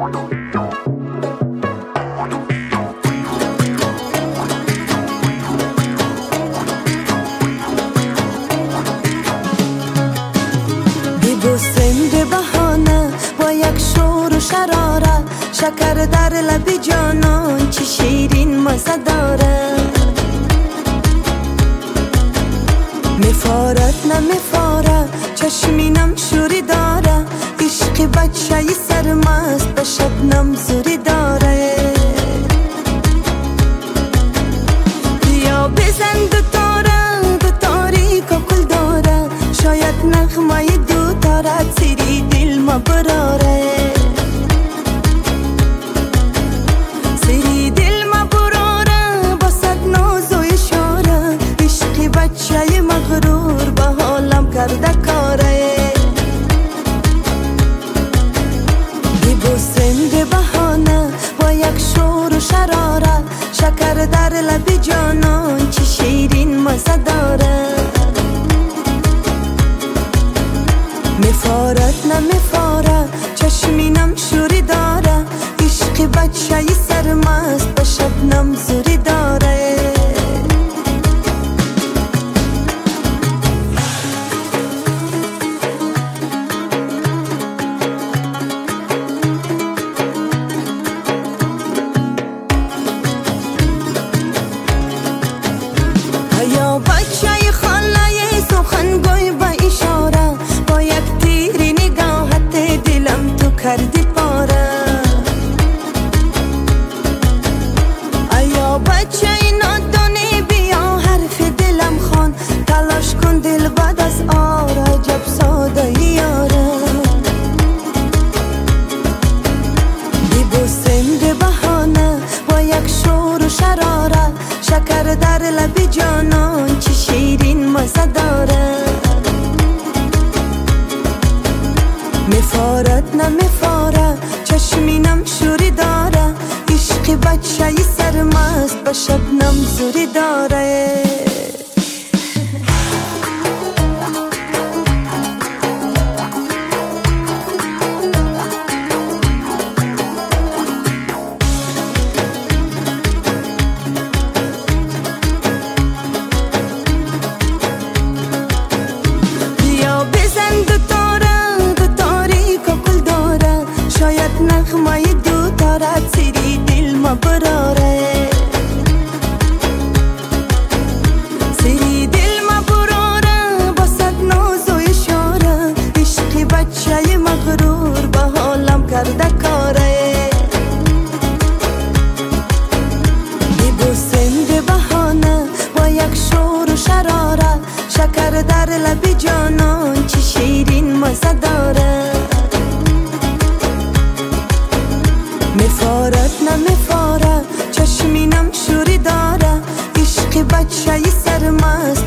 به بهانه با یک شور و شراره، شکر در لب جانان چی شیرین مزه داره. میفارد نمیفاره چشمینم شوری داره، عشق بچه سرمست به شبنم زوری داره. بیا بزن دو تاره دو تاریک و کل داره، شاید نغمه دو تاره سری دل ما براره. سری دل ما براره با صد ناز و اشاره، عشق بچه مغرور به حالم کرده کاره. ببوسم به بهانه با یک شور و شراره، شکر در لب جانان چی شیرین مزه داره. میفارد نمیفاره چشمینم شوری داره، عشق بچه سرمست به شبنم زوری داره. یا بچه خاله سخنگوی با اشاره، با یک تیری نگاهت دلم تو کردی پاره. یا بچه نادانی بیا حرف دلم خوان، تلاش کن دل بعد از آره جب ساده یاره. ببوسم به بهانه با یک شور و شراره، شکر در لب جانان چی شیرین مزه داره. میفارد نمیفاره چشمینم شوری داره، عشق بچه سرمست به شبنم زوری داره. نغمه دو تاره سری دل ما براره. سری دل ما براره با صد ناز و اشاره، عشق بچه مغرور به حالم کرده کاره. ببوسم به بهانه با یک شور و شراره، شکر در لب جانان چی شیرین مزه داره. میفارد نمیفاره چشمینم شوری داره، عشق بچه سرمست